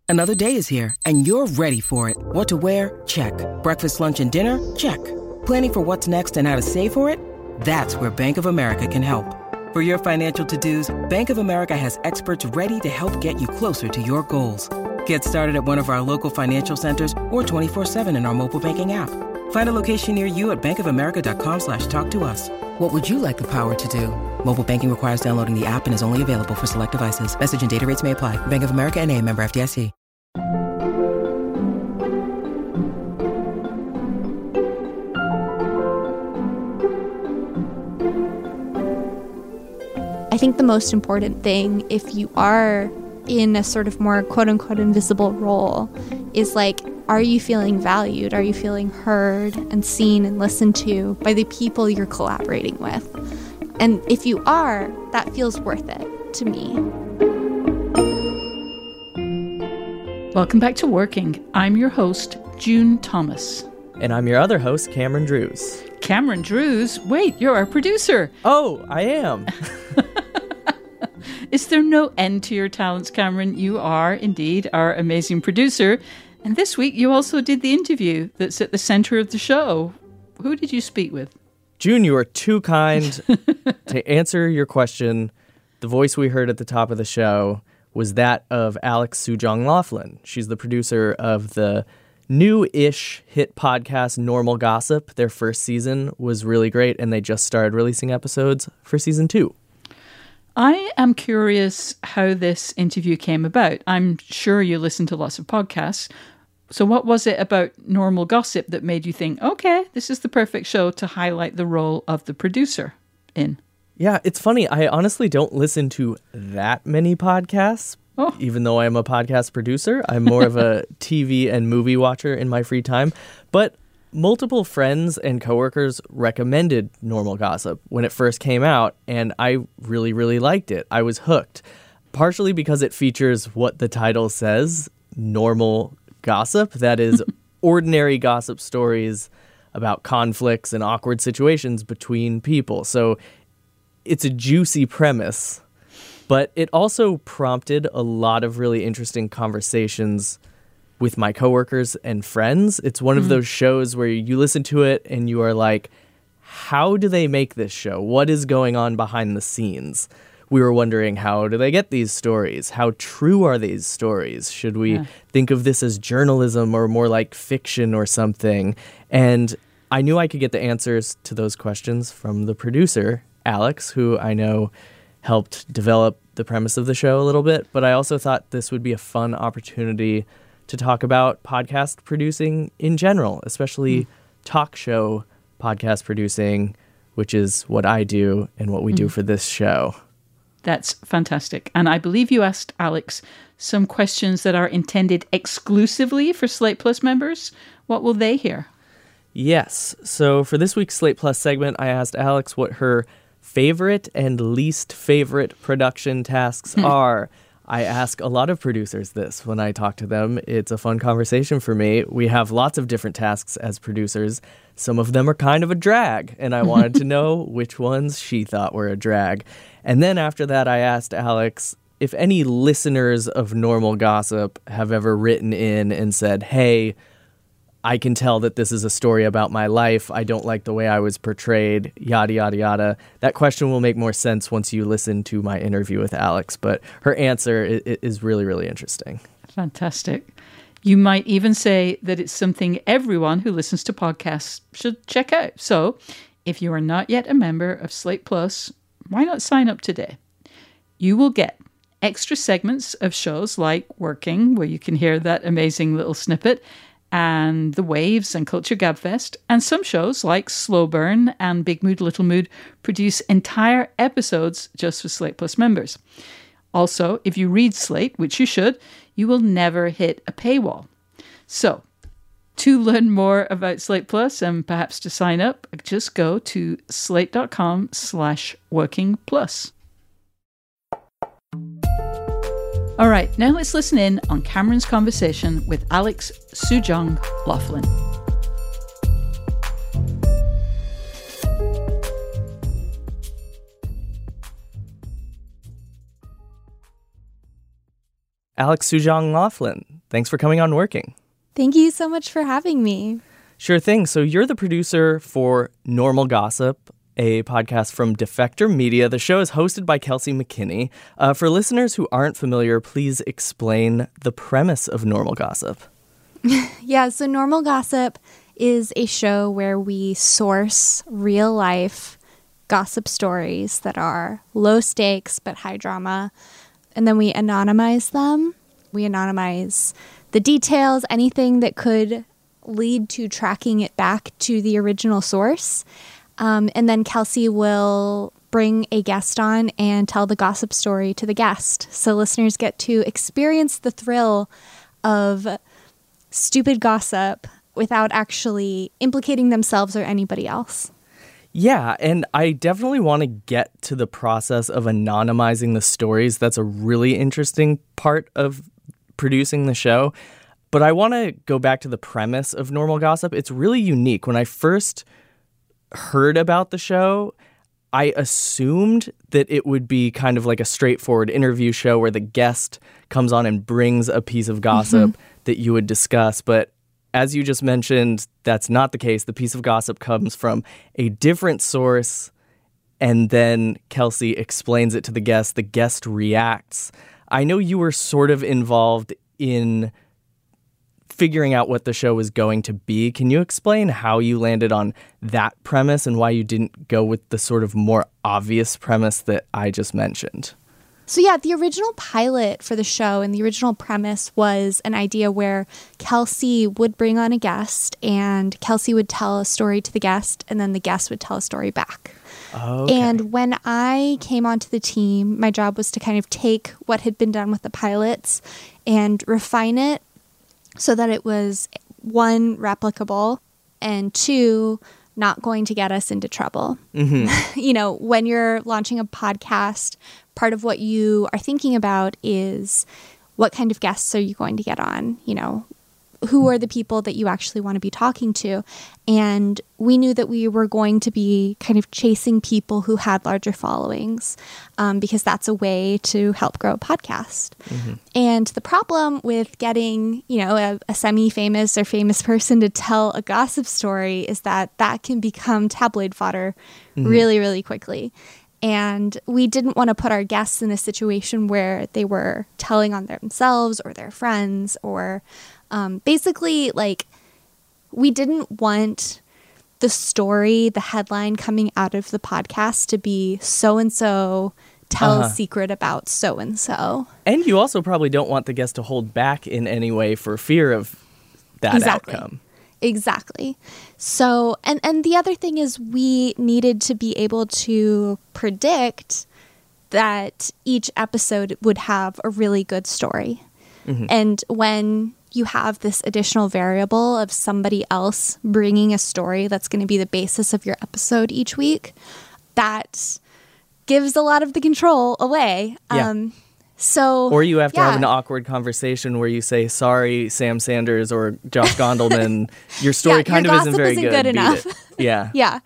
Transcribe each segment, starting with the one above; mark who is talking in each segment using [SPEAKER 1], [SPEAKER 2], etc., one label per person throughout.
[SPEAKER 1] Another day is here, and you're ready for it. What to wear? Check. Breakfast, lunch, and dinner? Check. Planning for what's next and how to save for it? That's where Bank of America can help. For your financial to-dos, Bank of America has experts ready to help get you closer to your goals. Get started at one of our local financial centers or 24/7 in our mobile banking app. Find a location near you at bankofamerica.com/talktous. What would you like the power to do? Mobile banking requires downloading the app and is only available for select devices. Message and data rates may apply. Bank of America N.A., member FDIC.
[SPEAKER 2] I think the most important thing, if you are in a sort of more quote-unquote invisible role, is like, are you feeling valued? Are you feeling heard and seen and listened to by the people you're collaborating with? And if you are, that feels worth it to me.
[SPEAKER 3] Welcome back to Working. I'm your host, June Thomas.
[SPEAKER 4] And I'm your other host, Cameron Drews.
[SPEAKER 3] Cameron Drews? Wait, you're our producer.
[SPEAKER 4] Oh, I am.
[SPEAKER 3] Is there no end to your talents, Cameron? You are indeed our amazing producer. And this week you also did the interview that's at the center of the show. Who did you speak with?
[SPEAKER 4] June, you are too kind to answer your question. The voice we heard at the top of the show was that of Alex Sujong Laughlin. She's the producer of the new-ish hit podcast Normal Gossip. Their first season was really great, and they just started releasing episodes for season 2.
[SPEAKER 3] I am curious how this interview came about. I'm sure you listen to lots of podcasts. So what was it about Normal Gossip that made you think, okay, this is the perfect show to highlight the role of the producer in?
[SPEAKER 4] Yeah, it's funny. I honestly don't listen to that many podcasts, even though I'm a podcast producer. I'm more of a TV and movie watcher in my free time. But multiple friends and coworkers recommended Normal Gossip when it first came out, and I really, really liked it. I was hooked, partially because it features what the title says, normal gossip. That is ordinary gossip stories about conflicts and awkward situations between people. So it's a juicy premise, but it also prompted a lot of really interesting conversations with my coworkers and friends. It's one of those shows where you listen to it and you are like, how do they make this show? What is going on behind the scenes? We were wondering, how do they get these stories? How true are these stories? Should we think of this as journalism or more like fiction or something? And I knew I could get the answers to those questions from the producer, Alex, who I know helped develop the premise of the show a little bit. But I also thought this would be a fun opportunity to talk about podcast producing in general, especially talk show podcast producing, which is what I do and what we do for this show.
[SPEAKER 3] That's fantastic. And I believe you asked Alex some questions that are intended exclusively for Slate Plus members. What will they hear?
[SPEAKER 4] Yes. So for this week's Slate Plus segment, I asked Alex what her favorite and least favorite production tasks are. I ask a lot of producers this when I talk to them. It's a fun conversation for me. We have lots of different tasks as producers. Some of them are kind of a drag, and I wanted to know which ones she thought were a drag. And then after that, I asked Alex if any listeners of Normal Gossip have ever written in and said, hey, I can tell that this is a story about my life. I don't like the way I was portrayed, yada, yada, yada. That question will make more sense once you listen to my interview with Alex, but her answer is really, really interesting.
[SPEAKER 3] Fantastic. You might even say that it's something everyone who listens to podcasts should check out. So if you are not yet a member of Slate Plus, why not sign up today? You will get extra segments of shows like Working, where you can hear that amazing little snippet, and The Waves and Culture Gabfest, and some shows like Slow Burn and Big Mood, Little Mood produce entire episodes just for Slate Plus members. Also, if you read Slate, which you should, you will never hit a paywall. So, to learn more about Slate Plus and perhaps to sign up, just go to slate.com/workingplus. All right, now let's listen in on Cameron's conversation with Alex Sujong Laughlin.
[SPEAKER 4] Alex Sujong Laughlin, thanks for coming on Working.
[SPEAKER 2] Thank you so much for having me.
[SPEAKER 4] Sure thing. So you're the producer for Normal Gossip, a podcast from Defector Media. The show is hosted by Kelsey McKinney. For listeners who aren't familiar, please explain the premise of Normal Gossip.
[SPEAKER 2] Yeah, so Normal Gossip is a show where we source real-life gossip stories that are low stakes but high drama, and then we anonymize them. We anonymize the details, anything that could lead to tracking it back to the original source. And then Kelsey will bring a guest on and tell the gossip story to the guest. So listeners get to experience the thrill of stupid gossip without actually implicating themselves or anybody else.
[SPEAKER 4] Yeah, and I definitely want to get to the process of anonymizing the stories. That's a really interesting part of producing the show. But I want to go back to the premise of Normal Gossip. It's really unique. When I first heard about the show, I assumed that it would be kind of like a straightforward interview show where the guest comes on and brings a piece of gossip that you would discuss. But as you just mentioned, that's not the case. The piece of gossip comes from a different source, and then Kelsey explains it to the guest. The guest reacts. I know you were sort of involved in figuring out what the show was going to be. Can you explain how you landed on that premise and why you didn't go with the sort of more obvious premise that I just mentioned?
[SPEAKER 2] So yeah, the original pilot for the show and the original premise was an idea where Kelsey would bring on a guest and Kelsey would tell a story to the guest and then the guest would tell a story back.
[SPEAKER 4] Okay.
[SPEAKER 2] And when I came onto the team, my job was to kind of take what had been done with the pilots and refine it so that it was, one, replicable, and two, not going to get us into trouble. You know, when you're launching a podcast, part of what you are thinking about is what kind of guests are you going to get on? You know, who are the people that you actually want to be talking to? And we knew that we were going to be kind of chasing people who had larger followings because that's a way to help grow a podcast. And the problem with getting, you know, a semi-famous or famous person to tell a gossip story is that that can become tabloid fodder really, really quickly. And we didn't want to put our guests in a situation where they were telling on themselves or their friends or basically, like, we didn't want the story, the headline coming out of the podcast to be so-and-so tells a secret about so-and-so.
[SPEAKER 4] And you also probably don't want the guest to hold back in any way for fear of that outcome.
[SPEAKER 2] Exactly. So, and the other thing is we needed to be able to predict that each episode would have a really good story. And when you have this additional variable of somebody else bringing a story that's going to be the basis of your episode each week, that gives a lot of the control away. Or you have to have an awkward conversation where you say, sorry, Sam Sanders or Josh Gondelman, your story kind of isn't very good. Enough.
[SPEAKER 4] Yeah.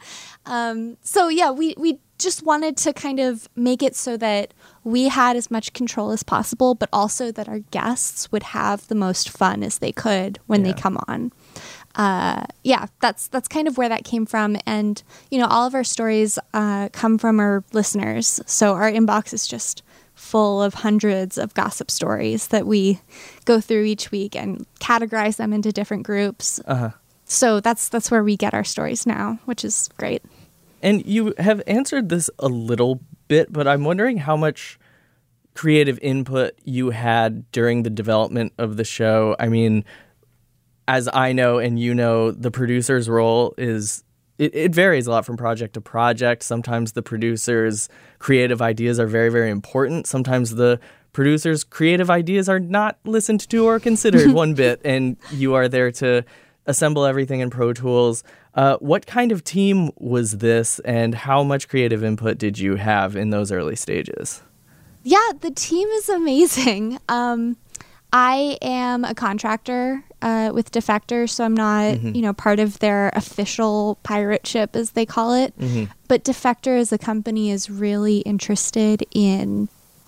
[SPEAKER 2] We just wanted to kind of make it so that we had as much control as possible, but also that our guests would have the most fun as they could when they come on. That's kind of where that came from. And, you know, all of our stories come from our listeners. So our inbox is just full of hundreds of gossip stories that we go through each week and categorize them into different groups. So that's where we get our stories now, which is great.
[SPEAKER 4] And you have answered this a little bit, but I'm wondering how much creative input you had during the development of the show. I mean, as I know and you know, the producer's role is, it varies a lot from project to project. Sometimes the producer's creative ideas are very, very important. Sometimes the producer's creative ideas are not listened to or considered one bit, and you are there to assemble everything in Pro Tools. What kind of team was this, and how much creative input did you have in those early stages?
[SPEAKER 2] Yeah, the team is amazing. I am a contractor with Defector, so I'm not, part of their official pirate ship, as they call it. But Defector as a company is really interested in,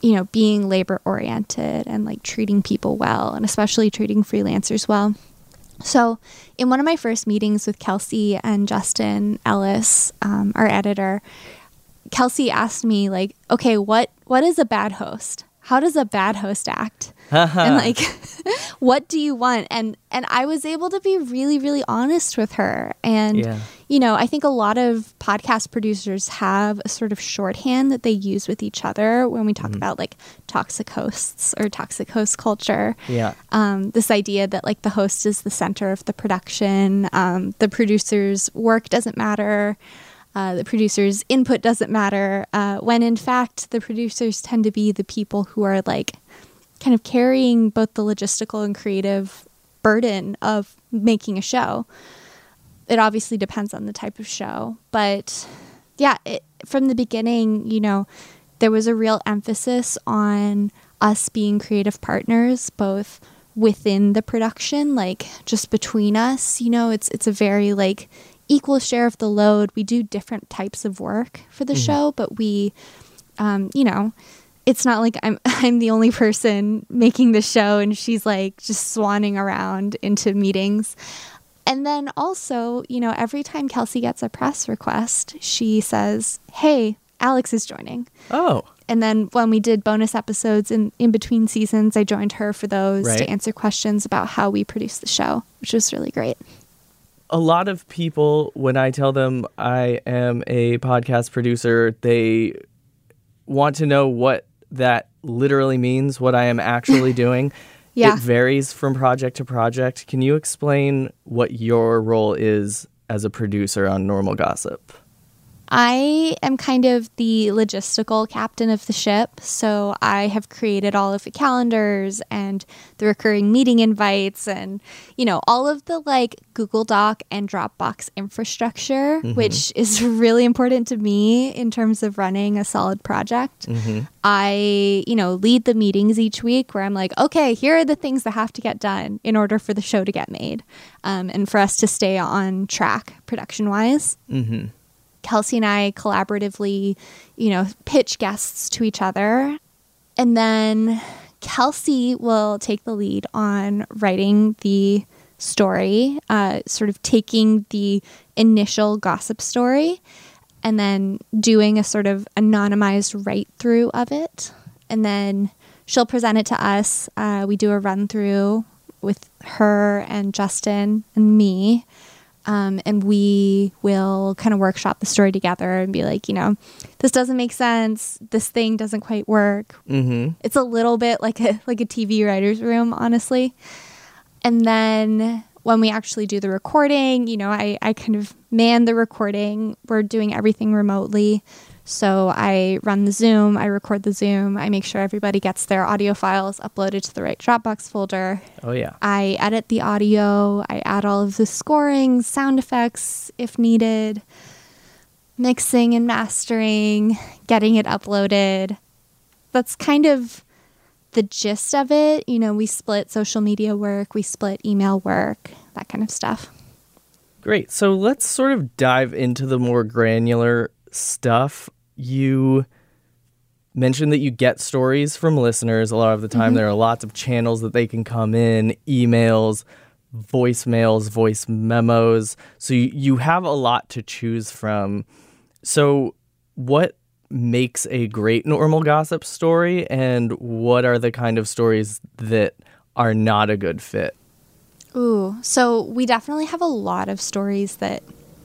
[SPEAKER 2] being labor oriented and like treating people well, and especially treating freelancers well. So in one of my first meetings with Kelsey and Justin Ellis, our editor, Kelsey asked me like, okay, what is a bad host? How does a bad host act? And like, what do you want? And I was able to be really, really honest with her. And, I think a lot of podcast producers have a sort of shorthand that they use with each other when we talk about like toxic hosts or toxic host culture. Yeah. This idea that like the host is the center of the production. The producer's work doesn't matter. The producer's input doesn't matter, when in fact the producers tend to be the people who are like kind of carrying both the logistical and creative burden of making a show. It obviously depends on the type of show, but yeah, from the beginning, there was a real emphasis on us being creative partners, both within the production, like just between us. It's a very like equal share of the load. We do different types of work for the show, but we, it's not like I'm the only person making the show and she's like just swanning around into meetings. And then also, every time Kelsey gets a press request, she says, hey, Alex is joining. Oh. And then when we did bonus episodes in between seasons, I joined her for those to answer questions about how we produce the show, which was really great.
[SPEAKER 4] A lot of people, when I tell them I am a podcast producer, they want to know what that literally means, what I am actually doing. It varies from project to project. Can you explain what your role is as a producer on Normal Gossip?
[SPEAKER 2] I am kind of the logistical captain of the ship, so I have created all of the calendars and the recurring meeting invites and, all of the like Google Doc and Dropbox infrastructure, which is really important to me in terms of running a solid project. I, lead the meetings each week where I'm like, okay, here are the things that have to get done in order for the show to get made, and for us to stay on track production-wise. Kelsey and I collaboratively, pitch guests to each other. And then Kelsey will take the lead on writing the story, sort of taking the initial gossip story and then doing a sort of anonymized write-through of it. And then she'll present it to us. We do a run-through with her and Justin and me. And we will kind of workshop the story together and be like, this doesn't make sense. This thing doesn't quite work. It's a little bit like a TV writer's room, honestly. And then when we actually do the recording, I kind of man the recording. We're doing everything remotely. So I run the Zoom, I record the Zoom, I make sure everybody gets their audio files uploaded to the right Dropbox folder.
[SPEAKER 4] Oh, yeah.
[SPEAKER 2] I edit the audio, I add all of the scoring, sound effects if needed, mixing and mastering, getting it uploaded. That's kind of the gist of it. We split social media work, we split email work, that kind of stuff.
[SPEAKER 4] Great. So let's sort of dive into the more granular stuff. You mentioned that you get stories from listeners a lot of the time. There are lots of channels that they can come in, emails, voicemails, voice memos. So you have a lot to choose from. So what makes a great Normal Gossip story, and what are the kind of stories that are not a good fit?
[SPEAKER 2] Ooh, so we definitely have a lot of stories that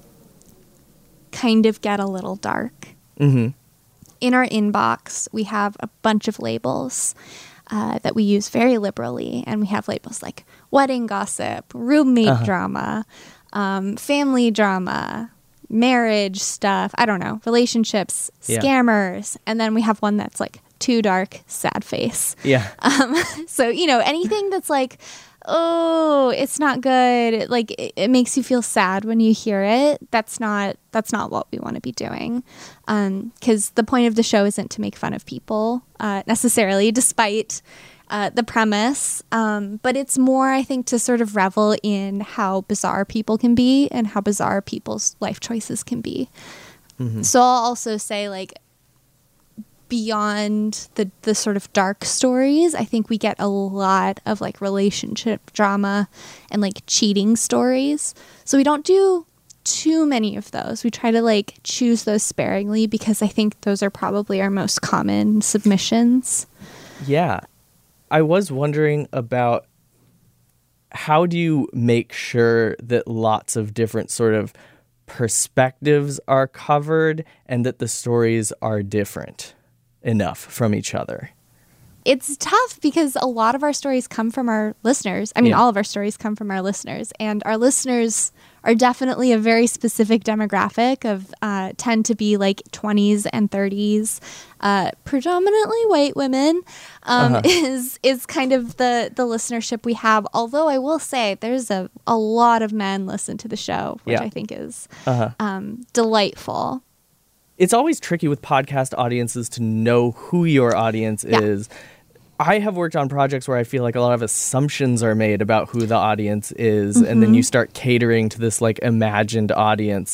[SPEAKER 2] kind of get a little dark. In our inbox, we have a bunch of labels that we use very liberally. And we have labels like wedding gossip, roommate drama, family drama, marriage stuff, I don't know, relationships, scammers. And then we have one that's like too dark, sad face. So, anything that's like, oh, it's not good. Like it makes you feel sad when you hear it. That's not what we want to be doing. Because the point of the show isn't to make fun of people necessarily, despite the premise. But it's more, I think, to sort of revel in how bizarre people can be and how bizarre people's life choices can be. So I'll also say, like, beyond the sort of dark stories, I think we get a lot of like relationship drama and like cheating stories. So we don't do too many of those. We try to like choose those sparingly because I think those are probably our most common submissions.
[SPEAKER 4] Yeah. I was wondering about how do you make sure that lots of different sort of perspectives are covered and that the stories are different enough from each other?
[SPEAKER 2] It's tough because a lot of our stories come from our listeners. I mean, all of our stories come from our listeners, and our listeners are definitely a very specific demographic of tend to be like 20s and 30s, predominantly white women, is kind of the listenership we have. Although I will say there's a lot of men listen to the show, which I think is delightful.
[SPEAKER 4] It's always tricky with podcast audiences to know who your audience is. I have worked on projects where I feel like a lot of assumptions are made about who the audience is, and then you start catering to this like imagined audience.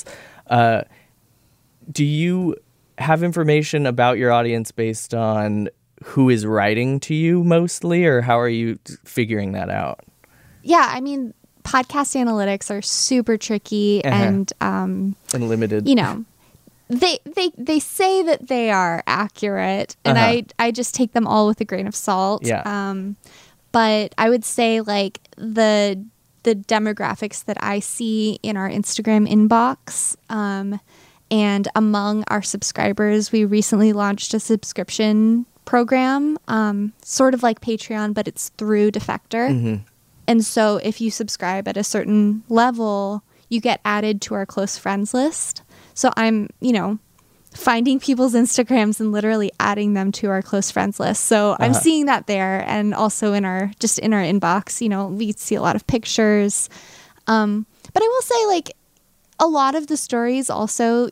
[SPEAKER 4] Do you have information about your audience based on who is writing to you mostly, or how are you figuring that out?
[SPEAKER 2] Yeah, I mean, podcast analytics are super tricky and
[SPEAKER 4] limited.
[SPEAKER 2] You know, they say that they are accurate, and I just take them all with a grain of salt. But I would say like the demographics that I see in our Instagram inbox, and among our subscribers, we recently launched a subscription program, sort of like Patreon, but it's through Defector. And so if you subscribe at a certain level, you get added to our close friends list. So I'm, finding people's Instagrams and literally adding them to our close friends list. So I'm seeing that there, and also in our inbox, we see a lot of pictures. But I will say, like, a lot of the stories also,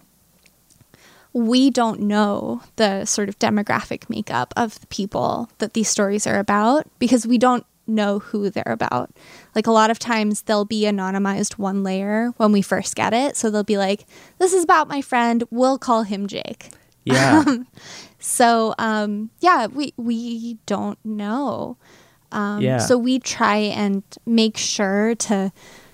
[SPEAKER 2] we don't know the sort of demographic makeup of the people that these stories are about because we don't know who they're about. Like, a lot of times they'll be anonymized one layer when we first get it. So they'll be like, this is about my friend. We'll call him Jake.
[SPEAKER 4] Yeah.
[SPEAKER 2] We don't know. So we try and make sure to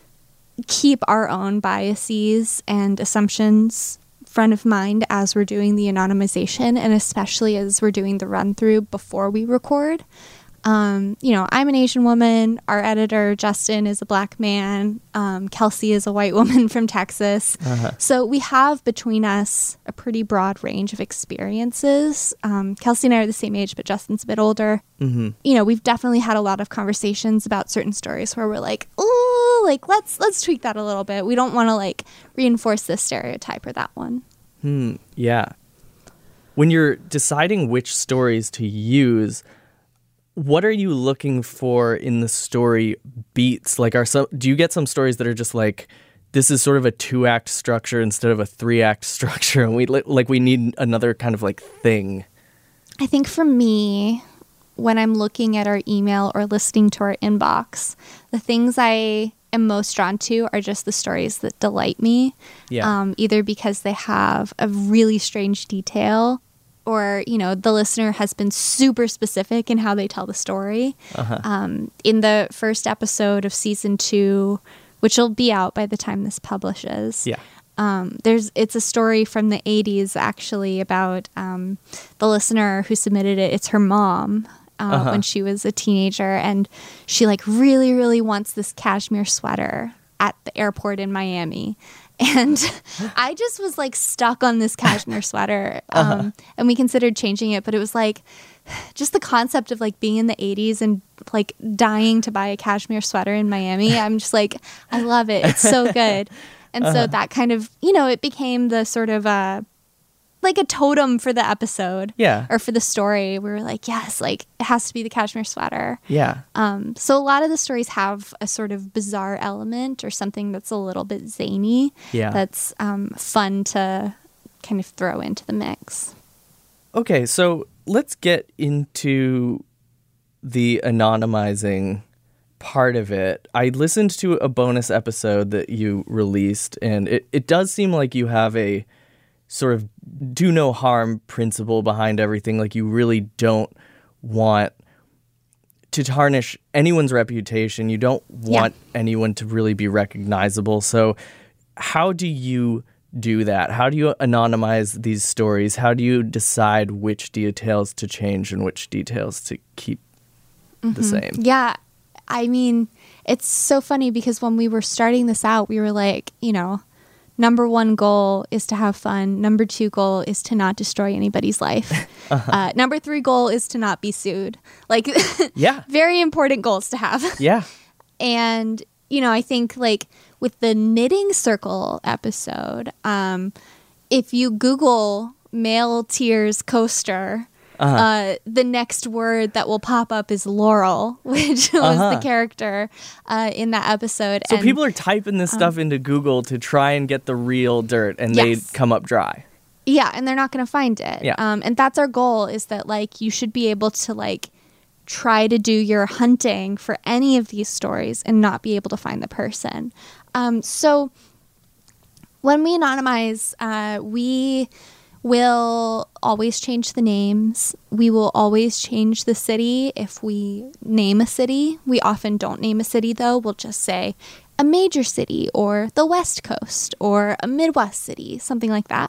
[SPEAKER 2] keep our own biases and assumptions front of mind as we're doing the anonymization, and especially as we're doing the run through before we record. I'm an Asian woman. Our editor, Justin, is a black man. Kelsey is a white woman from Texas. So we have between us a pretty broad range of experiences. Kelsey and I are the same age, but Justin's a bit older. We've definitely had a lot of conversations about certain stories where we're like, ooh, like let's tweak that a little bit. We don't want to like reinforce this stereotype or that one.
[SPEAKER 4] Yeah. When you're deciding which stories to use, what are you looking for in the story beats? Like, do you get some stories that are just like, this is sort of a 2-act structure instead of a 3-act structure, and we need another kind of like thing?
[SPEAKER 2] I think for me, when I'm looking at our email or listening to our inbox, the things I am most drawn to are just the stories that delight me. Either because they have a really strange detail, or, the listener has been super specific in how they tell the story. In the first episode of season 2, which will be out by the time this publishes, it's a story from the 80s, actually, about the listener who submitted it. It's her mom when she was a teenager, and she like really, really wants this cashmere sweater at the airport in Miami. And I just was like stuck on this cashmere sweater, and we considered changing it, but it was like just the concept of like being in the 80s and like dying to buy a cashmere sweater in Miami. I'm just like, I love it. It's so good. And so that kind of, it became the sort of like a totem for the episode, or for the story. We were like, yes, like it has to be the cashmere sweater. So a lot of the stories have a sort of bizarre element or something that's a little bit zany. That's fun to kind of throw into the mix.
[SPEAKER 4] Okay, so let's get into the anonymizing part of it. I listened to a bonus episode that you released, and it does seem like you have a sort of do no harm principle behind everything. Like, you really don't want to tarnish anyone's reputation. You don't want anyone to really be recognizable. So how do you do that? How do you anonymize these stories? How do you decide which details to change and which details to keep the same?
[SPEAKER 2] Yeah. I mean, it's so funny because when we were starting this out, we were like, number 1 goal is to have fun. Number 2 goal is to not destroy anybody's life. Number 3 goal is to not be sued. Like, very important goals to have.
[SPEAKER 4] Yeah.
[SPEAKER 2] And, I think like with the Knitting Circle episode, if you Google male tears coaster, the next word that will pop up is Laurel, which was the character in that episode.
[SPEAKER 4] So people are typing this stuff into Google to try and get the real dirt, and they come up dry.
[SPEAKER 2] Yeah, and they're not going to find it.
[SPEAKER 4] Yeah.
[SPEAKER 2] And that's our goal, is that like you should be able to like try to do your hunting for any of these stories and not be able to find the person. So when we anonymize, we will always change the names. We will always change the city if we name a city. We often don't name a city, though. We'll just say a major city or the West Coast or a Midwest city, something like that.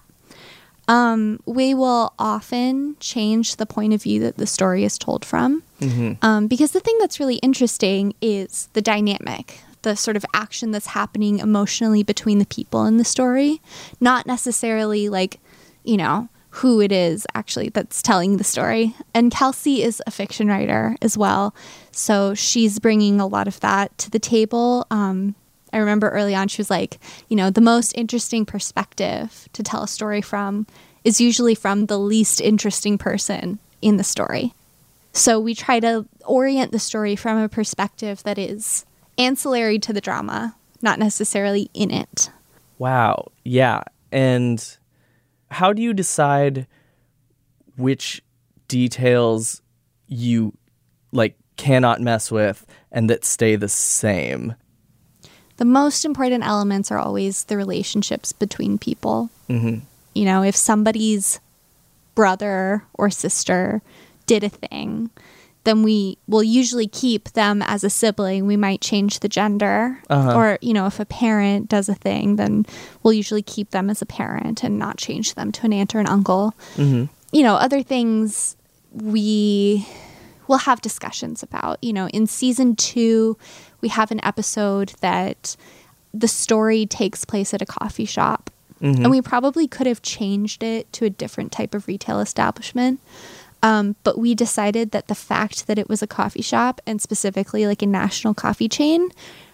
[SPEAKER 2] We will often change the point of view that the story is told from. Because the thing that's really interesting is the dynamic, the sort of action that's happening emotionally between the people in the story, not necessarily like, who it is actually that's telling the story. And Kelsey is a fiction writer as well, so she's bringing a lot of that to the table. I remember early on she was like, the most interesting perspective to tell a story from is usually from the least interesting person in the story. So we try to orient the story from a perspective that is ancillary to the drama, not necessarily in it.
[SPEAKER 4] Wow. Yeah. And how do you decide which details you cannot mess with and that stay the same?
[SPEAKER 2] The most important elements are always the relationships between people. If somebody's brother or sister did a thing, then we will usually keep them as a sibling. We might change the gender. Or, if a parent does a thing, then we'll usually keep them as a parent and not change them to an aunt or an uncle. Other things we will have discussions about. In season 2, we have an episode that the story takes place at a coffee shop. And we probably could have changed it to a different type of retail establishment. But we decided that the fact that it was a coffee shop, and specifically like a national coffee chain,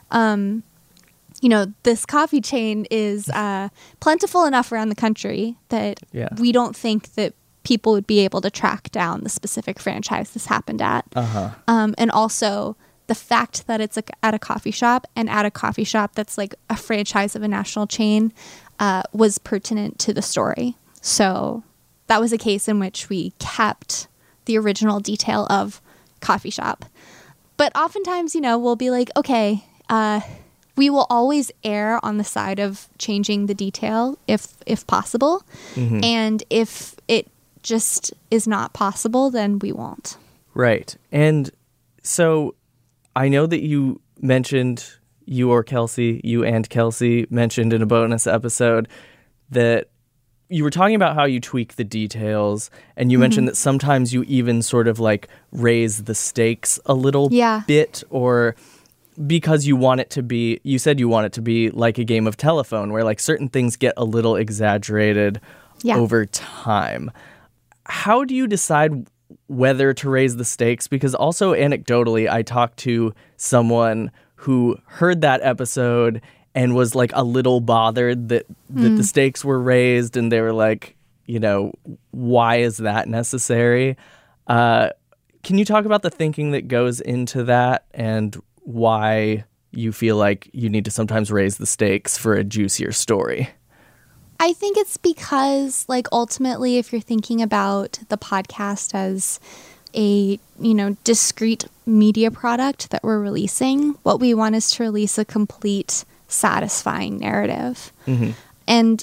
[SPEAKER 2] this coffee chain is plentiful enough around the country that we don't think that people would be able to track down the specific franchise this happened at. And also the fact that it's at a coffee shop, and at a coffee shop that's like a franchise of a national chain, was pertinent to the story. So that was a case in which we kept the original detail of coffee shop. But oftentimes, we'll be like, okay, we will always err on the side of changing the detail if possible. And if it just is not possible, then we won't. Right.
[SPEAKER 4] And so I know that you mentioned, you and Kelsey mentioned in a bonus episode that you were talking about how you tweak the details, and you mentioned that sometimes you even sort of raise the stakes a little bit, or because you want it to be, you said you want it to be like a game of telephone where certain things get a little exaggerated over time. How do you decide whether to raise the stakes? Because also anecdotally, I talked to someone who heard that episode and was a little bothered that the stakes were raised, and they were like, why is that necessary? Can you talk about the thinking that goes into that and why you feel like you need to sometimes raise the stakes for a juicier story?
[SPEAKER 2] I think it's because, ultimately, if you're thinking about the podcast as a, discrete media product that we're releasing, what we want is to release a complete, satisfying narrative. And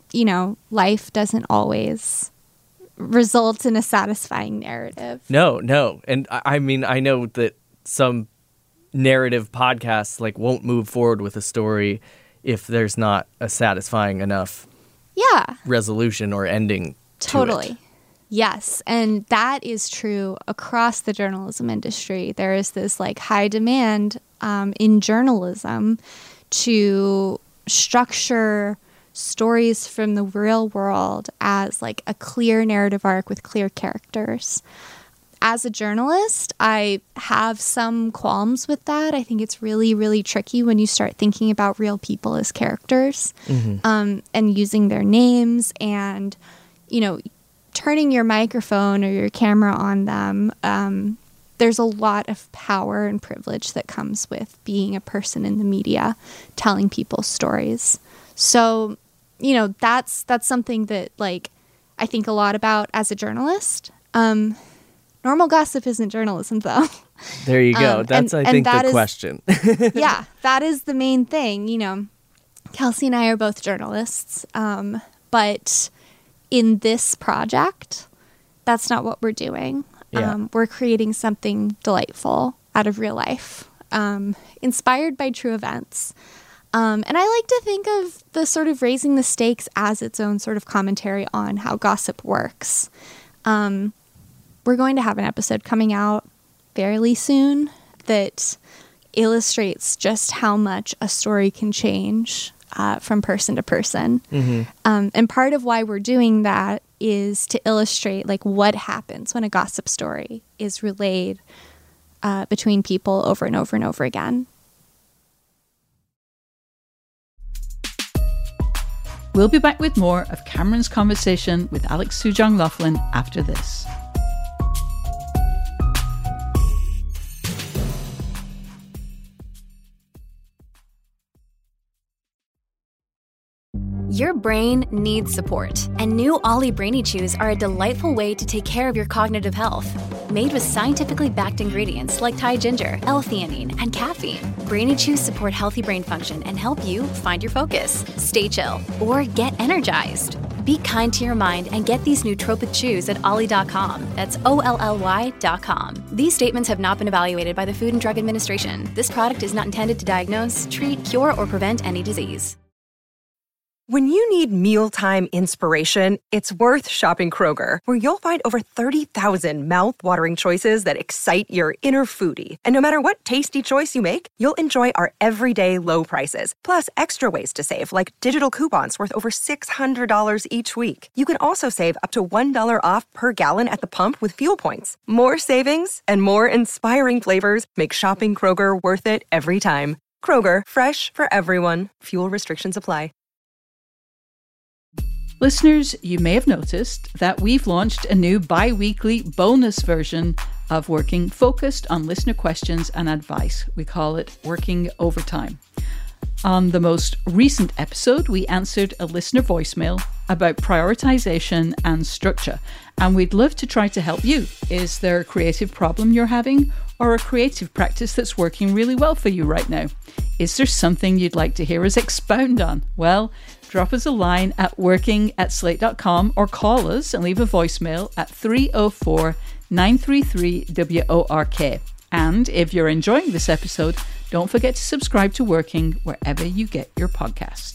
[SPEAKER 2] life doesn't always result in a satisfying narrative.
[SPEAKER 4] No. And I mean, I know that some narrative podcasts won't move forward with a story if there's not a satisfying enough resolution or ending
[SPEAKER 2] totally
[SPEAKER 4] to it.
[SPEAKER 2] Yes, and that is true across the journalism industry. There is this high demand in journalism to structure stories from the real world as a clear narrative arc with clear characters. As a journalist, I have some qualms with that. I think it's really, really tricky when you start thinking about real people as characters, and using their names and, turning your microphone or your camera on them. There's a lot of power and privilege that comes with being a person in the media, telling people's stories. So, that's something that I think a lot about as a journalist. Normal gossip isn't journalism, though.
[SPEAKER 4] There you go. That's, I think, the question.
[SPEAKER 2] Yeah, that is the main thing. Kelsey and I are both journalists, but in this project, that's not what we're doing.
[SPEAKER 4] Yeah.
[SPEAKER 2] We're creating something delightful out of real life, inspired by true events. And I like to think of the sort of raising the stakes as its own sort of commentary on how gossip works. We're going to have an episode coming out fairly soon that illustrates just how much a story can change from person to person. And part of why we're doing that is to illustrate what happens when a gossip story is relayed between people over and over and over again.
[SPEAKER 3] We'll be back with more of Cameron's conversation with Alex Soojung Laughlin after this.
[SPEAKER 5] Your brain needs support, and new Ollie Brainy Chews are a delightful way to take care of your cognitive health. Made with scientifically backed ingredients like Thai ginger, L-theanine, and caffeine, Brainy Chews support healthy brain function and help you find your focus, stay chill, or get energized. Be kind to your mind and get these nootropic chews at ollie.com. That's OLLY.com. These statements have not been evaluated by the Food and Drug Administration. This product is not intended to diagnose, treat, cure, or prevent any disease.
[SPEAKER 6] When you need mealtime inspiration, it's worth shopping Kroger, where you'll find over 30,000 mouth-watering choices that excite your inner foodie. And no matter what tasty choice you make, you'll enjoy our everyday low prices, plus extra ways to save, like digital coupons worth over $600 each week. You can also save up to $1 off per gallon at the pump with fuel points. More savings and more inspiring flavors make shopping Kroger worth it every time. Kroger, fresh for everyone. Fuel restrictions apply.
[SPEAKER 3] Listeners, you may have noticed that we've launched a new bi-weekly bonus version of Working focused on listener questions and advice. We call it Working Overtime. On the most recent episode, we answered a listener voicemail about prioritization and structure, and we'd love to try to help you. Is there a creative problem you're having, or a creative practice that's working really well for you right now? Is there something you'd like to hear us expound on? Well, drop us a line at working@slate.com or call us and leave a voicemail at 304-933-WORK. And if you're enjoying this episode, don't forget to subscribe to Working wherever you get your podcast.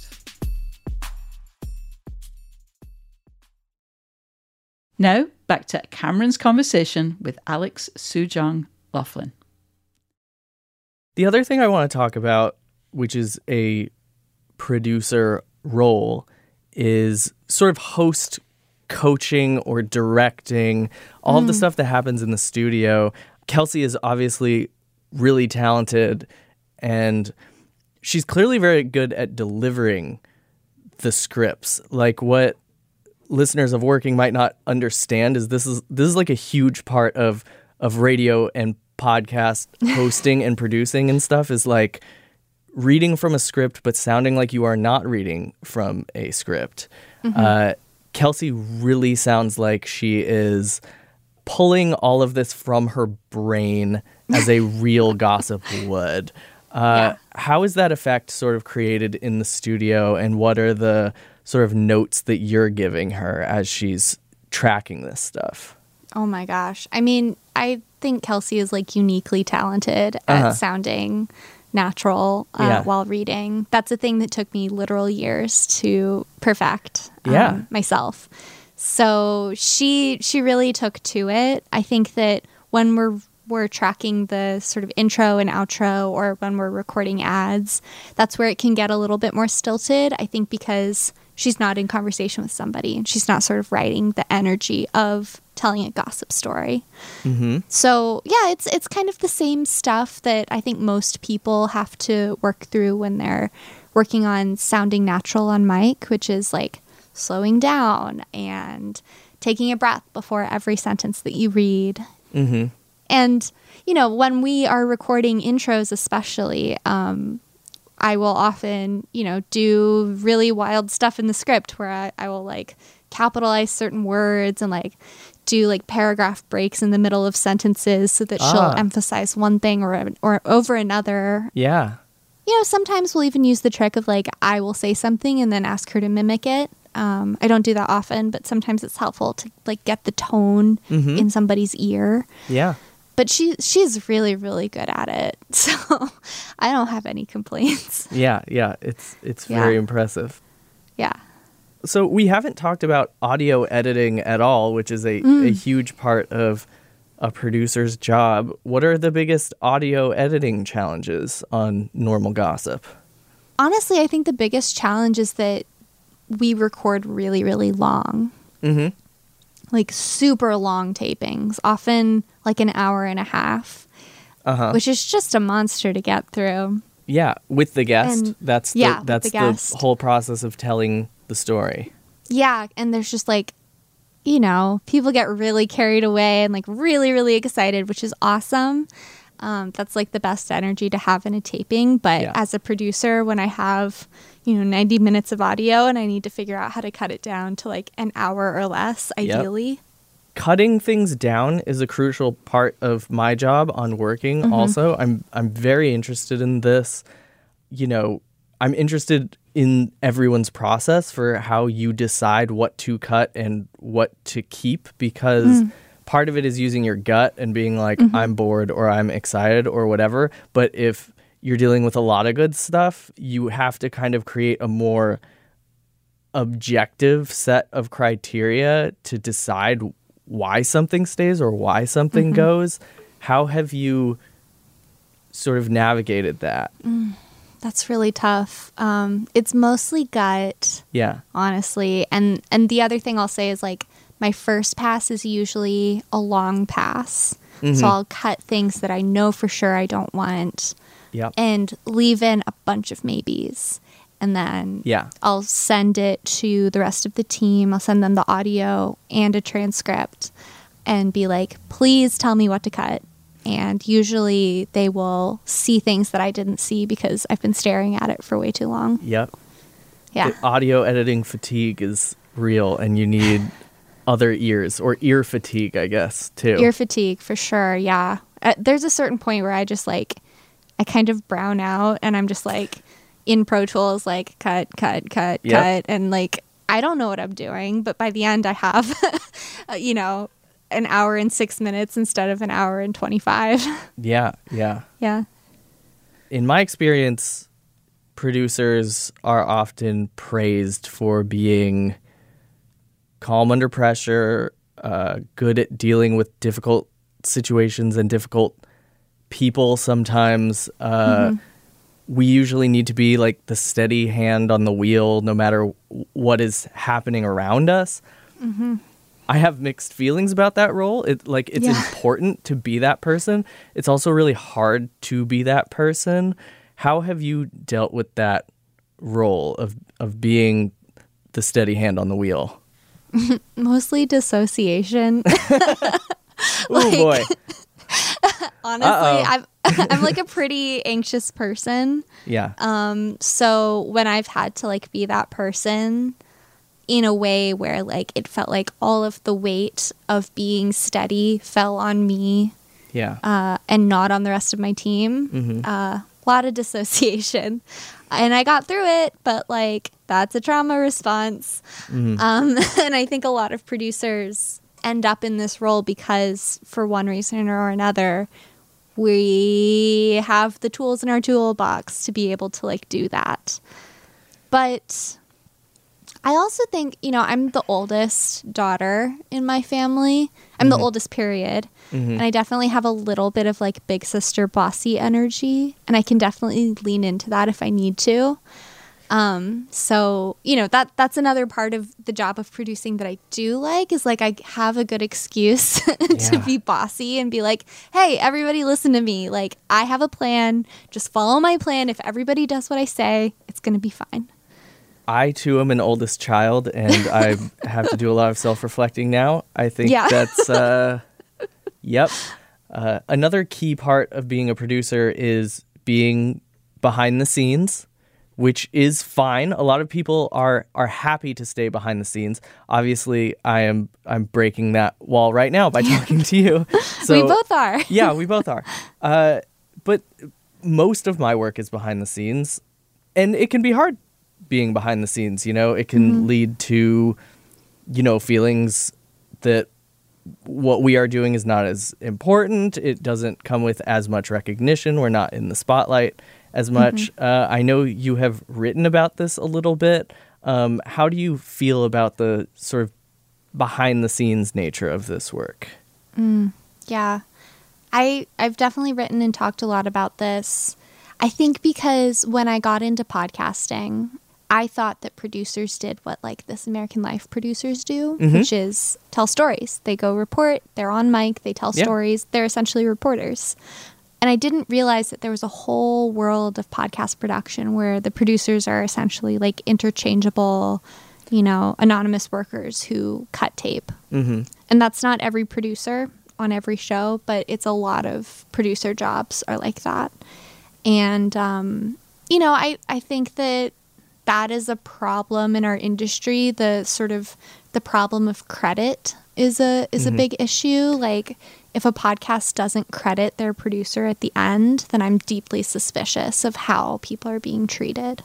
[SPEAKER 3] Now, back to Cameron's conversation with Alex Soojung Laughlin.
[SPEAKER 4] The other thing I want to talk about, which is a producer role, is sort of host coaching or directing, all of the stuff that happens in the studio. Kelsey is obviously really talented, and she's clearly very good at delivering the scripts. Like, what listeners of Working might not understand is this is like a huge part of radio and podcast hosting and producing and stuff, is like reading from a script but sounding like you are not reading from a script. Kelsey really sounds like she is pulling all of this from her brain as a real gossip would. How is that effect sort of created in the studio, and what are the sort of notes that you're giving her as she's tracking this stuff?
[SPEAKER 2] Oh my gosh. I mean, I think Kelsey is like uniquely talented at sounding natural while reading. That's a thing that took me literal years to perfect myself. So she really took to it. I think that when we're tracking the sort of intro and outro, or when we're recording ads, that's where it can get a little bit more stilted. I think because she's not in conversation with somebody and she's not sort of writing the energy of telling a gossip story. Mm-hmm. So yeah, it's kind of the same stuff that I think most people have to work through when they're working on sounding natural on mic, which is like slowing down and taking a breath before every sentence that you read. Mm-hmm. And, you know, when we are recording intros especially, I will often, you know, do really wild stuff in the script where I will like capitalize certain words and like do like paragraph breaks in the middle of sentences so that she'll emphasize one thing or over another.
[SPEAKER 4] Yeah.
[SPEAKER 2] You know, sometimes we'll even use the trick of like, I will say something and then ask her to mimic it. I don't do that often, but sometimes it's helpful to like get the tone in somebody's ear.
[SPEAKER 4] Yeah.
[SPEAKER 2] But she's really, really good at it. So I don't have any complaints.
[SPEAKER 4] Yeah. It's very impressive.
[SPEAKER 2] Yeah.
[SPEAKER 4] So we haven't talked about audio editing at all, which is a huge part of a producer's job. What are the biggest audio editing challenges on Normal Gossip?
[SPEAKER 2] Honestly, I think the biggest challenge is that we record really, really long. Mm-hmm. Like super long tapings, often like an hour and a half, which is just a monster to get through.
[SPEAKER 4] Yeah, with the guest. And, that's the whole process of telling the story.
[SPEAKER 2] Yeah, and there's just like, you know, people get really carried away and like really, really excited, which is awesome. That's like the best energy to have in a taping. But as a producer, when I have, 90 minutes of audio and I need to figure out how to cut it down to like an hour or less, ideally. Yep.
[SPEAKER 4] Cutting things down is a crucial part of my job on working. Also, I'm very interested in this. I'm interested in everyone's process for how you decide what to cut and what to keep, because part of it is using your gut and being like, I'm bored or I'm excited or whatever. But if you're dealing with a lot of good stuff, you have to kind of create a more objective set of criteria to decide why something stays or why something goes. How have you sort of navigated that?
[SPEAKER 2] That's really tough. It's mostly gut.
[SPEAKER 4] Yeah.
[SPEAKER 2] Honestly. And the other thing I'll say is like my first pass is usually a long pass. So I'll cut things that I know for sure I don't want.
[SPEAKER 4] Yep.
[SPEAKER 2] And leave in a bunch of maybes. And then I'll send it to the rest of the team. I'll send them the audio and a transcript and be like, please tell me what to cut. And usually they will see things that I didn't see because I've been staring at it for way too long.
[SPEAKER 4] Yep.
[SPEAKER 2] Yeah.
[SPEAKER 4] The audio editing fatigue is real, and you need other ears, or ear fatigue, I guess, too.
[SPEAKER 2] Ear fatigue, for sure, yeah. There's a certain point where I just like, I kind of brown out and I'm just like in Pro Tools, like cut. And like, I don't know what I'm doing, but by the end I have, an hour and 6 minutes instead of an hour and 25.
[SPEAKER 4] Yeah. In my experience, producers are often praised for being calm under pressure, good at dealing with difficult situations and difficult people. Sometimes we usually need to be like the steady hand on the wheel no matter what is happening around us. I have mixed feelings about that role. It's important to be that person. It's also really hard to be that person. How have you dealt with that role of being the steady hand on the wheel?
[SPEAKER 2] Mostly dissociation.
[SPEAKER 4] Oh boy.
[SPEAKER 2] Honestly, I'm like a pretty anxious person.
[SPEAKER 4] Yeah.
[SPEAKER 2] So when I've had to like be that person in a way where like it felt like all of the weight of being steady fell on me.
[SPEAKER 4] Yeah.
[SPEAKER 2] And not on the rest of my team. lot of dissociation. And I got through it, but like that's a trauma response. And I think a lot of producers end up in this role because for one reason or another, we have the tools in our toolbox to be able to like do that. But I also think, you know, I'm the oldest daughter in my family. I'm the oldest, period. And I definitely have a little bit of like big sister bossy energy, and I can definitely lean into that if I need to. So, you know, that's another part of the job of producing that I do like, is like I have a good excuse to be bossy and be like, hey, everybody listen to me. Like, I have a plan. Just follow my plan. If everybody does what I say, it's going to be fine.
[SPEAKER 4] I, too, am an oldest child, and I have to do a lot of self-reflecting now. I think that's, yep. Another key part of being a producer is being behind the scenes, which is fine. A lot of people are happy to stay behind the scenes. Obviously, I'm breaking that wall right now by talking to you. So,
[SPEAKER 2] we both are.
[SPEAKER 4] Yeah, we both are. But most of my work is behind the scenes, and it can be hard being behind the scenes. You know, it can lead to, you know, feelings that what we are doing is not as important. It doesn't come with as much recognition. We're not in the spotlight as much. I know you have written about this a little bit. How do you feel about the sort of behind the scenes nature of this work?
[SPEAKER 2] Yeah, I've definitely written and talked a lot about this. I think because when I got into podcasting, I thought that producers did what like This American Life producers do, which is tell stories. They go report, they're on mic, they tell stories. They're essentially reporters. And I didn't realize that there was a whole world of podcast production where the producers are essentially like interchangeable, you know, anonymous workers who cut tape. And that's not every producer on every show, but it's a lot of producer jobs are like that. And, you know, I think that is a problem in our industry. The sort of the problem of credit is a big issue. Like, if a podcast doesn't credit their producer at the end, then I'm deeply suspicious of how people are being treated.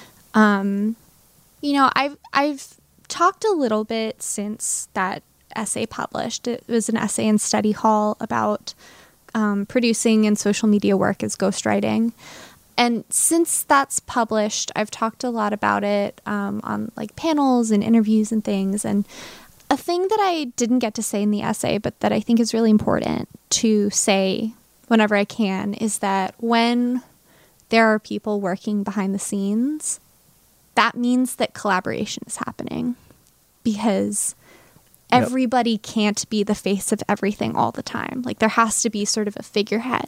[SPEAKER 2] You know, I've talked a little bit since that essay published. It was an essay in Study Hall about producing and social media work as ghostwriting. And since that's published, I've talked a lot about it on like panels and interviews and things. And a thing that I didn't get to say in the essay, but that I think is really important to say whenever I can, is that when there are people working behind the scenes, that means that collaboration is happening, because everybody can't be the face of everything all the time. Like, there has to be sort of a figurehead.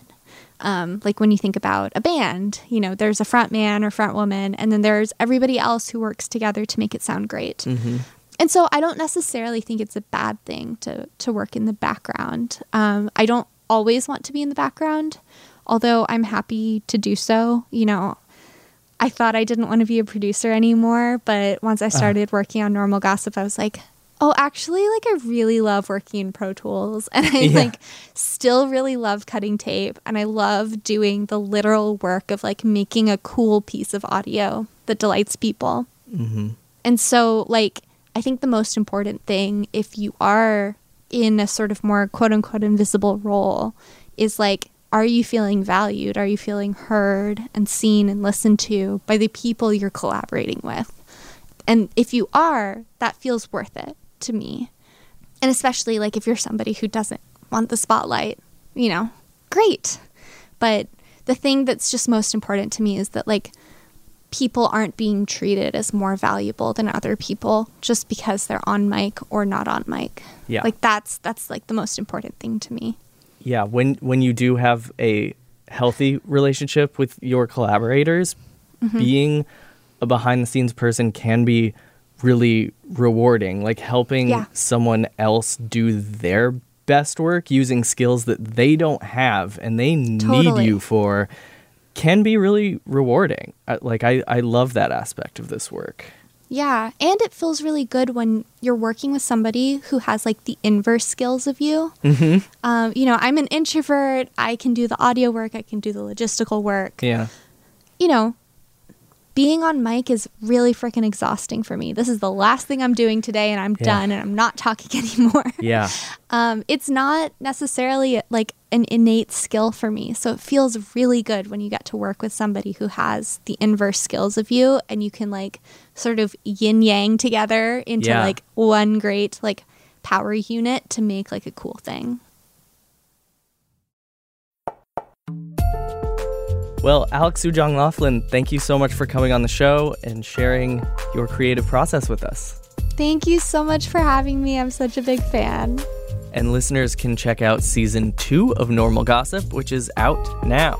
[SPEAKER 2] Like when you think about a band, you know, there's a front man or front woman, and then there's everybody else who works together to make it sound great. And so I don't necessarily think it's a bad thing to work in the background. I don't always want to be in the background, although I'm happy to do so. You know, I thought I didn't want to be a producer anymore, but once I started working on Normal Gossip, I was like, oh, actually, like, I really love working in Pro Tools, and I like still really love cutting tape, and I love doing the literal work of like making a cool piece of audio that delights people. And so, like, I think the most important thing, if you are in a sort of more quote unquote invisible role, is like, are you feeling valued? Are you feeling heard and seen and listened to by the people you're collaborating with? And if you are, that feels worth it to me. And especially like if you're somebody who doesn't want the spotlight, you know, great. But the thing that's just most important to me is that like people aren't being treated as more valuable than other people just because they're on mic or not on mic.
[SPEAKER 4] Yeah.
[SPEAKER 2] Like that's like the most important thing to me.
[SPEAKER 4] Yeah, when you do have a healthy relationship with your collaborators, being a behind the scenes person can be really rewarding, like helping someone else do their best work using skills that they don't have and they need you for can be really rewarding. I love that aspect of this work.
[SPEAKER 2] Yeah, and it feels really good when you're working with somebody who has like the inverse skills of you. You know, I'm an introvert. I can do the audio work. I can do the logistical work.
[SPEAKER 3] Yeah.
[SPEAKER 2] you know, being on mic is really freaking exhausting for me. This is the last thing I'm doing today, and I'm done, and I'm not talking anymore.
[SPEAKER 4] Yeah.
[SPEAKER 2] It's not necessarily like an innate skill for me. So it feels really good when you get to work with somebody who has the inverse skills of you, and you can like sort of yin yang together into like one great like power unit to make like a cool thing.
[SPEAKER 4] Well, Alex Soojung Laughlin, thank you so much for coming on the show and sharing your creative process with us.
[SPEAKER 2] Thank you so much for having me. I'm such a big fan.
[SPEAKER 4] And listeners can check out season 2 of Normal Gossip, which is out now.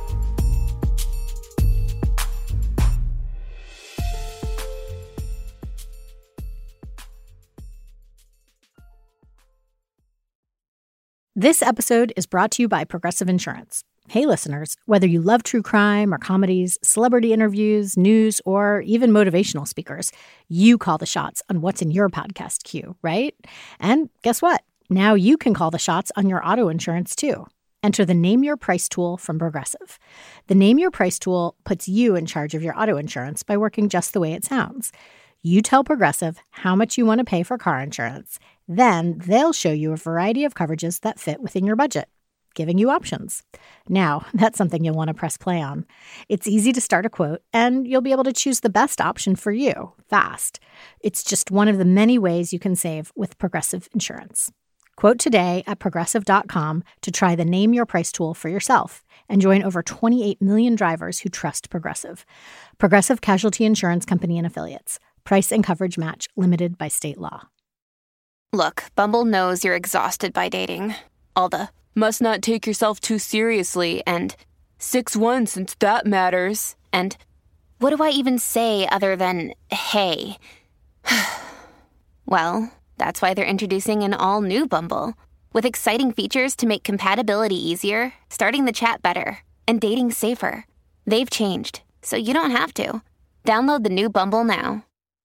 [SPEAKER 7] This episode is brought to you by Progressive Insurance. Hey, listeners, whether you love true crime or comedies, celebrity interviews, news, or even motivational speakers, you call the shots on what's in your podcast queue, right? And guess what? Now you can call the shots on your auto insurance, too. Enter the Name Your Price tool from Progressive. The Name Your Price tool puts you in charge of your auto insurance by working just the way it sounds. You tell Progressive how much you want to pay for car insurance. Then they'll show you a variety of coverages that fit within your budget, giving you options. Now, that's something you'll want to press play on. It's easy to start a quote, and you'll be able to choose the best option for you fast. It's just one of the many ways you can save with Progressive Insurance. Quote today at Progressive.com to try the Name Your Price tool for yourself and join over 28 million drivers who trust Progressive. Progressive Casualty Insurance Company and Affiliates. Price and coverage match limited by state law.
[SPEAKER 8] Look, Bumble knows you're exhausted by dating. All the must not take yourself too seriously and 6'1" since that matters. And what do I even say other than hey? Well, that's why they're introducing an all-new Bumble with exciting features to make compatibility easier, starting the chat better, and dating safer. They've changed, so you don't have to. Download the new Bumble now.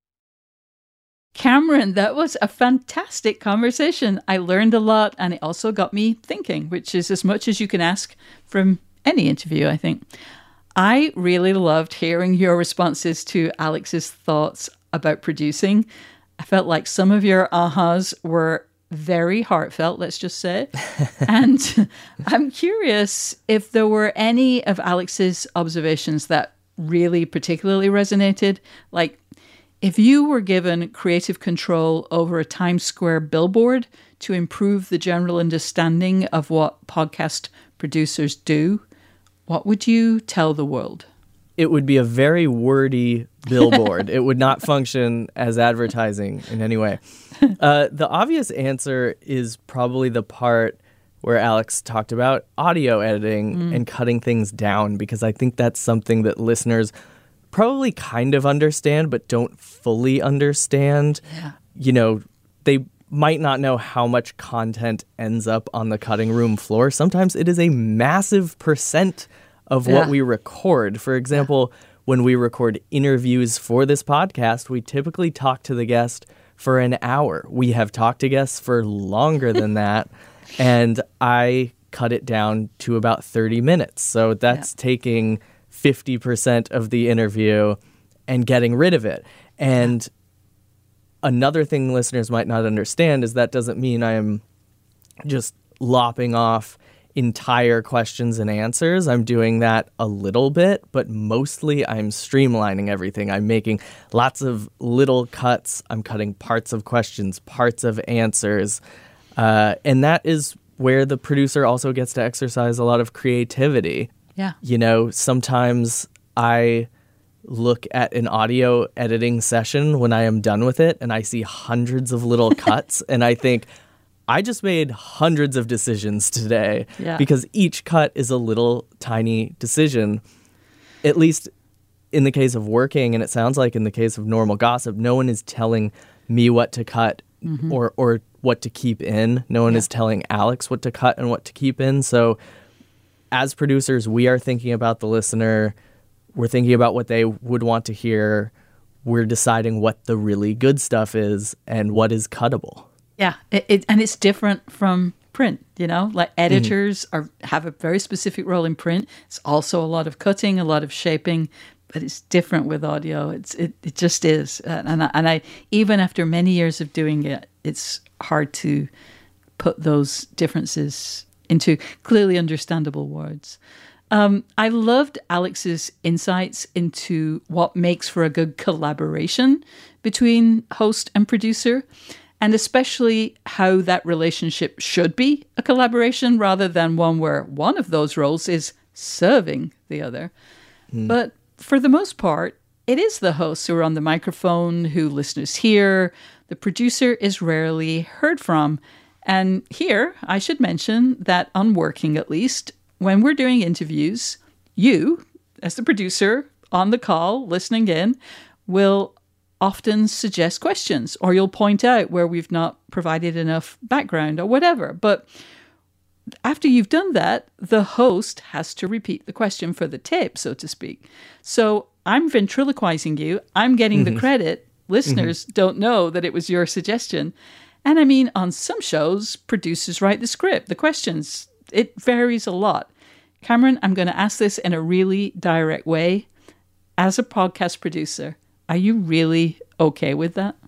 [SPEAKER 3] Cameron, that was a fantastic conversation. I learned a lot, and it also got me thinking, which is as much as you can ask from any interview, I think. I really loved hearing your responses to Alex's thoughts about producing. I felt like some of your ahas were very heartfelt, let's just say. And I'm curious if there were any of Alex's observations that really particularly resonated. Like, if you were given creative control over a Times Square billboard to improve the general understanding of what podcast producers do, what would you tell the world?
[SPEAKER 4] It would be a very wordy billboard. It would not function as advertising in any way. The obvious answer is probably the part where Alex talked about audio editing and cutting things down, because I think that's something that listeners probably kind of understand, but don't fully understand.
[SPEAKER 3] Yeah.
[SPEAKER 4] You know, they might not know how much content ends up on the cutting room floor. Sometimes it is a massive percent of what we record. For example, when we record interviews for this podcast, we typically talk to the guest for an hour. We have talked to guests for longer than that, and I cut it down to about 30 minutes. So that's taking 50% of the interview and getting rid of it. And another thing listeners might not understand is that doesn't mean I am just lopping off entire questions and answers. I'm doing that a little bit, but mostly I'm streamlining everything. I'm making lots of little cuts. I'm cutting parts of questions, parts of answers. And that is where the producer also gets to exercise a lot of creativity.
[SPEAKER 3] Yeah.
[SPEAKER 4] You know, sometimes I look at an audio editing session when I am done with it and I see hundreds of little cuts and I think, I just made hundreds of decisions today because each cut is a little tiny decision. At least in the case of working, and it sounds like in the case of Normal Gossip, no one is telling me what to cut or what to keep in. No one is telling Alex what to cut and what to keep in. So as producers, we are thinking about the listener. We're thinking about what they would want to hear. We're deciding what the really good stuff is and what is cuttable.
[SPEAKER 3] Yeah, and it's different from print, you know? Like editors have a very specific role in print. It's also a lot of cutting, a lot of shaping. but it's different with audio. It just is. And I even after many years of doing it, it's hard to put those differences into clearly understandable words. I loved Alex's insights into what makes for a good collaboration between host and producer, and especially how that relationship should be a collaboration rather than one where one of those roles is serving the other. But for the most part, it is the hosts who are on the microphone, who listeners hear. The producer is rarely heard from. And here, I should mention that on Working at least, when we're doing interviews, you, as the producer on the call, listening in, will often suggest questions, or you'll point out where we've not provided enough background or whatever. But after you've done that, the host has to repeat the question for the tape, so to speak. So I'm ventriloquizing you. I'm getting the credit. Listeners don't know that it was your suggestion. And I mean, on some shows, producers write the script, the questions. It varies a lot. Cameron, I'm going to ask this in a really direct way. As a podcast producer, are you really okay with that?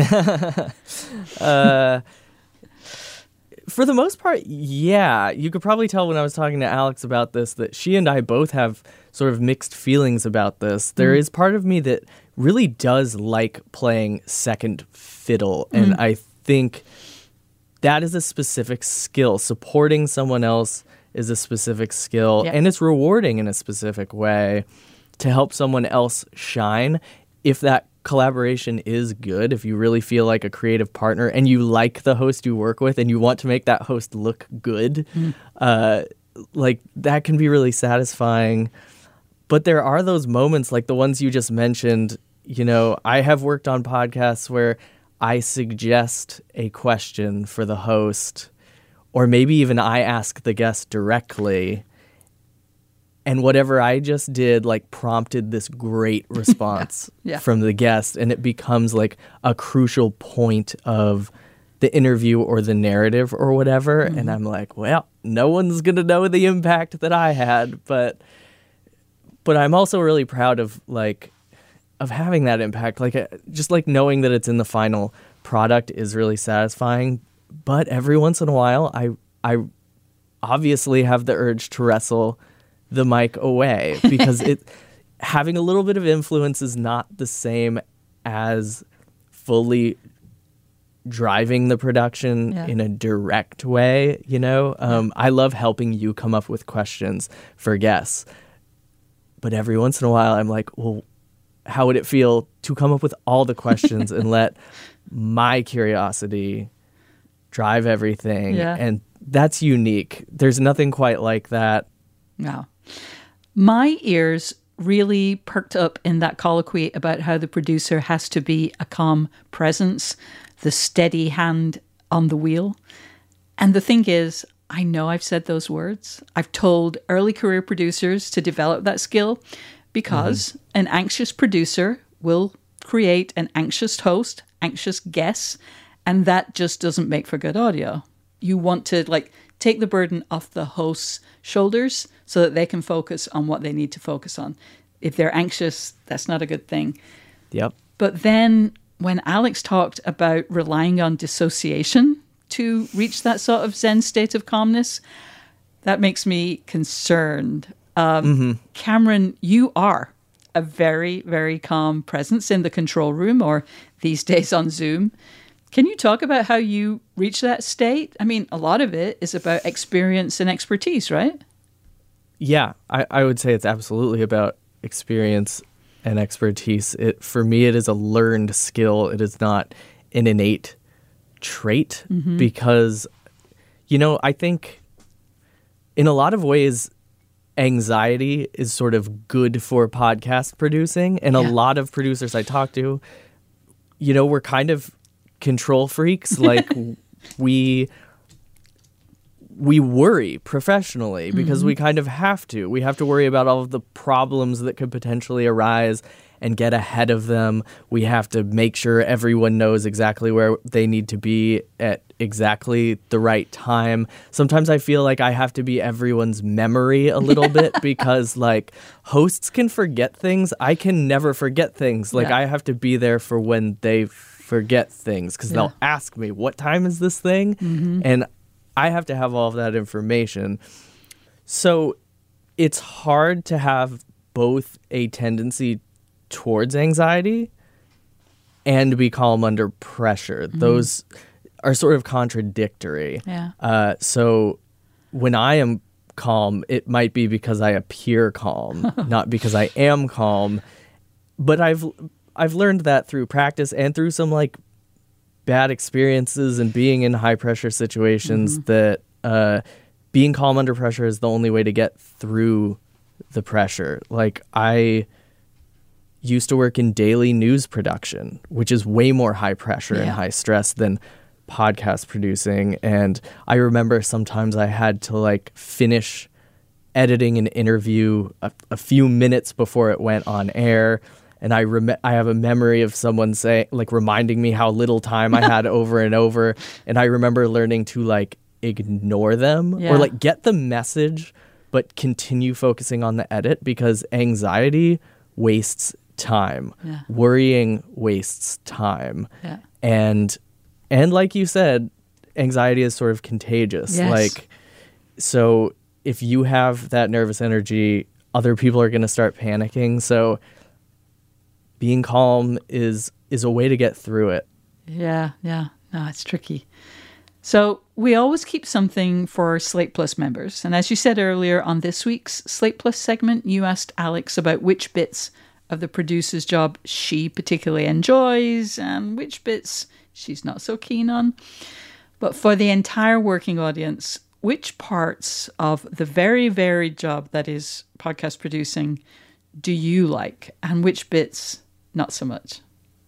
[SPEAKER 4] For the most part, yeah. You could probably tell when I was talking to Alex about this that she and I both have sort of mixed feelings about this. There is part of me that really does like playing second fiddle, and I think that is a specific skill. Supporting someone else is a specific skill, and it's rewarding in a specific way to help someone else shine. If that collaboration is good, if you really feel like a creative partner and you like the host you work with and you want to make that host look good, like that can be really satisfying. But there are those moments like the ones you just mentioned. You know, I have worked on podcasts where I suggest a question for the host, or maybe even I ask the guest directly, and whatever I just did like prompted this great response from the guest, and it becomes like a crucial point of the interview or the narrative or whatever. And I'm like, well, no one's gonna know the impact that I had, but I'm also really proud of having that impact. Like just like knowing that it's in the final product is really satisfying. But every once in a while, I obviously have the urge to wrestle the mic away because having a little bit of influence is not the same as fully driving the production in a direct way, you know? I love helping you come up with questions for guests. But every once in a while, I'm like, well, how would it feel to come up with all the questions and let my curiosity drive everything?
[SPEAKER 3] Yeah.
[SPEAKER 4] And that's unique. There's nothing quite like that.
[SPEAKER 3] No. My ears really perked up in that colloquy about how the producer has to be a calm presence, the steady hand on the wheel. And the thing is, I know I've said those words. I've told early career producers to develop that skill because an anxious producer will create an anxious host, anxious guests, and that just doesn't make for good audio. You want to take the burden off the host's shoulders so that they can focus on what they need to focus on. If they're anxious, that's not a good thing.
[SPEAKER 4] Yep.
[SPEAKER 3] But then when Alex talked about relying on dissociation to reach that sort of Zen state of calmness, that makes me concerned. Cameron, you are a very, very calm presence in the control room, or these days on Zoom. Can you talk about how you reach that state? I mean, a lot of it is about experience and expertise, right?
[SPEAKER 4] Yeah, I would say it's absolutely about experience and expertise. For me, it is a learned skill. It is not an innate trait because, I think in a lot of ways, anxiety is sort of good for podcast producing. And a lot of producers I talk to, we're kind of control freaks. Like we we worry professionally because we kind of have to. We have to worry about all of the problems that could potentially arise and get ahead of them. We have to make sure everyone knows exactly where they need to be at exactly the right time. Sometimes I feel like I have to be everyone's memory a little bit because, like, hosts can forget things. I can never forget things. Like, I have to be there for when they forget things because they'll ask me, what time is this thing? And I have to have all of that information. So it's hard to have both a tendency towards anxiety and be calm under pressure. Those are sort of contradictory. So when I am calm, it might be because I appear calm, not because I am calm. But I've learned that through practice and through some like bad experiences and being in high pressure situations that being calm under pressure is the only way to get through the pressure. Like, I used to work in daily news production, which is way more high pressure and high stress than podcast producing. And I remember sometimes I had to like finish editing an interview a few minutes before it went on air. And I have a memory of someone saying, like, reminding me how little time I had over and over. And I remember learning to like ignore them or like get the message, but continue focusing on the edit because anxiety wastes time. Worrying wastes time. And like you said, anxiety is sort of contagious. Like, so if you have that nervous energy, other people are going to start panicking. So being calm is a way to get through it. No,
[SPEAKER 3] it's tricky. So we always keep something for Slate Plus members. And as you said earlier, on this week's Slate Plus segment, you asked Alex about which bits of the producer's job she particularly enjoys and which bits she's not so keen on. But for the entire working audience, which parts of the very varied job that is podcast producing do you like and which bits not so much?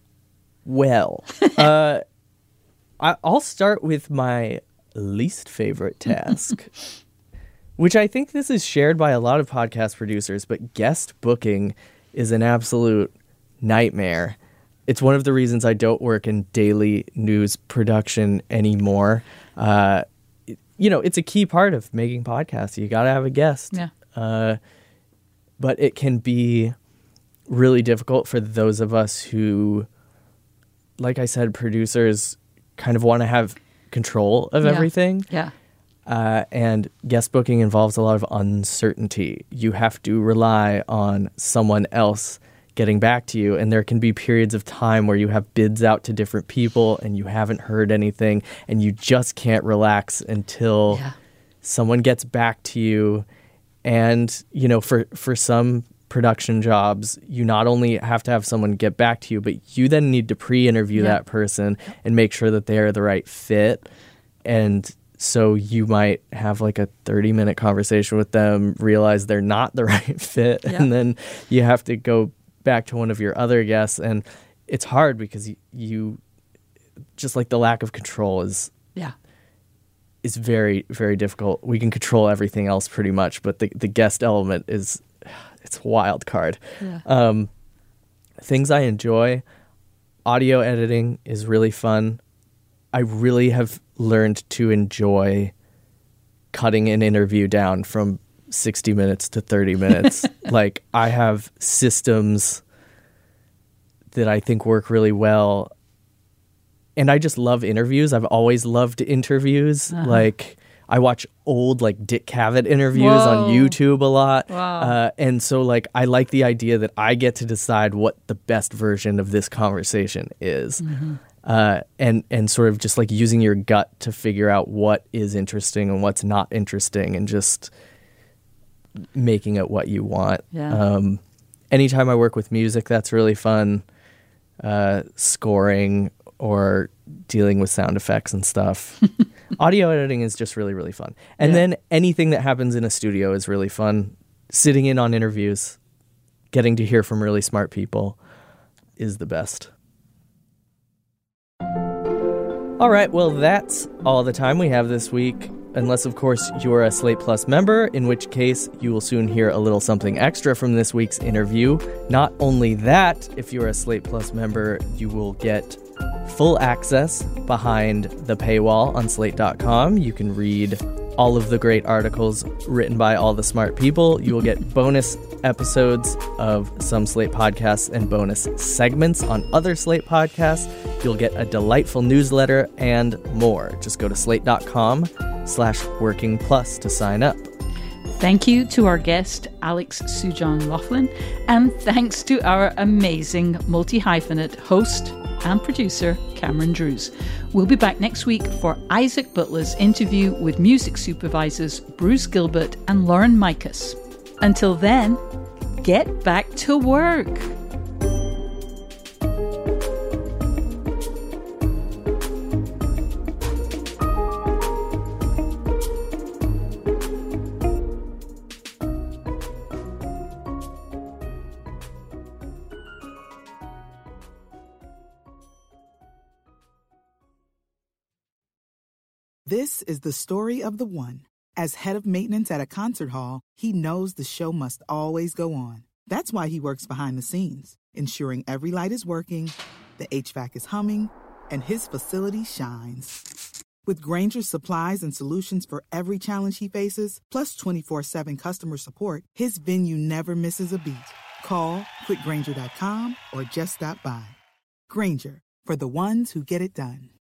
[SPEAKER 4] Well, I'll start with my least favorite task, which I think this is shared by a lot of podcast producers, but guest booking is an absolute nightmare. It's one of the reasons I don't work in daily news production anymore. It's a key part of making podcasts. You got to have a guest. But it can be really difficult for those of us who, like I said, producers kind of want to have control of everything. And guest booking involves a lot of uncertainty. You have to rely on someone else getting back to you, and there can be periods of time where you have bids out to different people and you haven't heard anything, and you just can't relax until someone gets back to you. And, for some production jobs, you not only have to have someone get back to you, but you then need to pre-interview that person and make sure that they are the right fit. And so you might have like a 30-minute conversation with them, realize they're not the right fit, and then you have to go back to one of your other guests. And it's hard because you just like the lack of control is very, very difficult. We can control everything else pretty much, but the guest element it's a wild card. Things I enjoy, audio editing is really fun. I really have learned to enjoy cutting an interview down from 60 minutes to 30 minutes. Like, I have systems that I think work really well. And I just love interviews. I've always loved interviews. Like, I watch old, like, Dick Cavett interviews on YouTube a lot. And so, like, I like the idea that I get to decide what the best version of this conversation is. And sort of just, like, using your gut to figure out what is interesting and what's not interesting and just making it what you want. Anytime I work with music, that's really fun. Scoring or dealing with sound effects and stuff. Audio editing is just really, really fun. And then anything that happens in a studio is really fun. Sitting in on interviews, getting to hear from really smart people is the best. All right, well, that's all the time we have this week. unless, of course, you're a Slate Plus member, in which case you will soon hear a little something extra from this week's interview. Not only that, if you're a Slate Plus member, you will get full access behind the paywall on Slate.com. You can read all of the great articles written by all the smart people. You will get bonus episodes of some Slate podcasts and bonus segments on other Slate podcasts. You'll get a delightful newsletter and more. Just go to slate.com/workingplus to sign up.
[SPEAKER 3] Thank you to our guest, Alex Sujan Laughlin, and thanks to our amazing multi-hyphenate host and producer, Cameron Drews. We'll be back next week for Isaac Butler's interview with music supervisors Bruce Gilbert and Lauren Mikus. Until then, get back to work.
[SPEAKER 9] This is the story of the one. As head of maintenance at a concert hall, he knows the show must always go on. That's why he works behind the scenes, ensuring every light is working, the HVAC is humming, and his facility shines. With Grainger's supplies and solutions for every challenge he faces, plus 24/7 customer support, his venue never misses a beat. Call quickgrainger.com or just stop by. Grainger, for the ones who get it done.